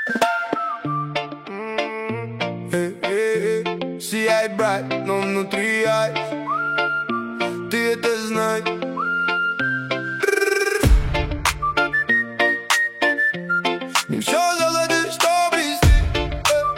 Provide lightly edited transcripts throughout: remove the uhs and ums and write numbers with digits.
Сияй, брат, но внутри ай. Ты это знай. Не все золото, что блестит.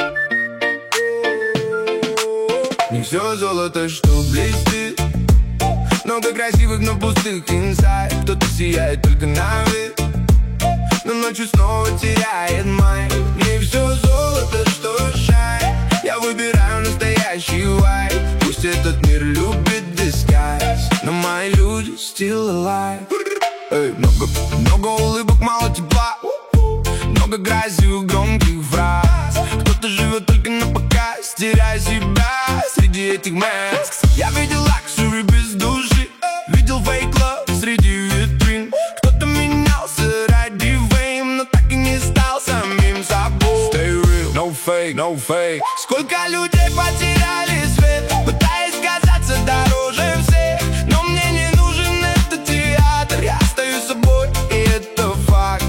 Не все золото, что блестит. Много красивых, но пустых инсайд. Кто-то сияет только на вид, но ночью снова теряет май. Не все золото, что шай. Я выбираю настоящий вайб. Пусть этот мир любит disguise, но мои люди still alive. Эй, много улыбок, мало тепла. Много красивых, громких фраз. Кто-то живет только на показ, теряя себя среди этих маск. Я видел лакшери без души, видел фейк лав среди витрин. Кто-то менялся ради фейм, но так и не стал самим собой. Stay real, no fake, no fake. Сколько людей потеряли свет, пытаясь казаться дороже всех. Но мне не нужен этот театр, я остаюсь собой, и это факт.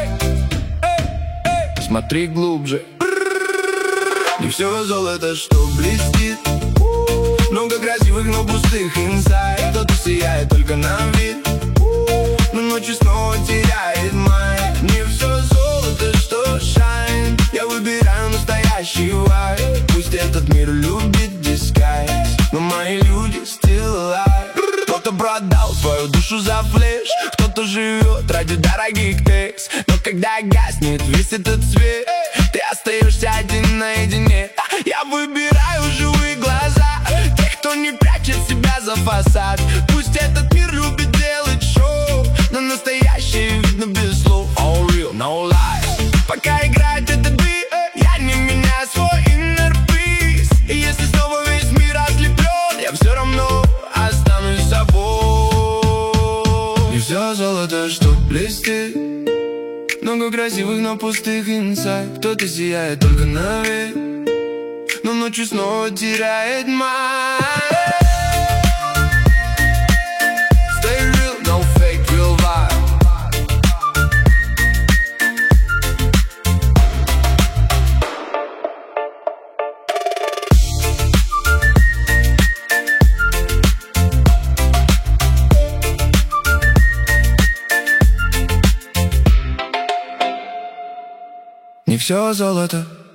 Смотри глубже. Не все золото, что блестит. Много красивых, но пустых инсайд. Кто-то сияет только на вид, но ночью снова теряет май. Не все золото, что shine. Я выбираю настоящий вайб. Пусть этот мир любит disguise, но мои люди still alive. Кто-то продал свою душу за флеш, кто-то живет ради дорогих текст. Но когда гаснет весь этот свет, ты остаешься один наедине. Я выбираю живые глаза, тех, кто не прячет себя за фасад. Пусть этот мир любит делать шоу, но настоящее видно без слов. All real, no lies. Пока играет этот бит, я не меняю свой inner peace. И если снова весь мир ослеплен, я все равно останусь собой. Не все золото, что блестит. Много красивых, но пустых инсайд. Кто-то сияет только на вид, но ночью снова теряет май. Stay real, no fake, real vibe. Не все золото,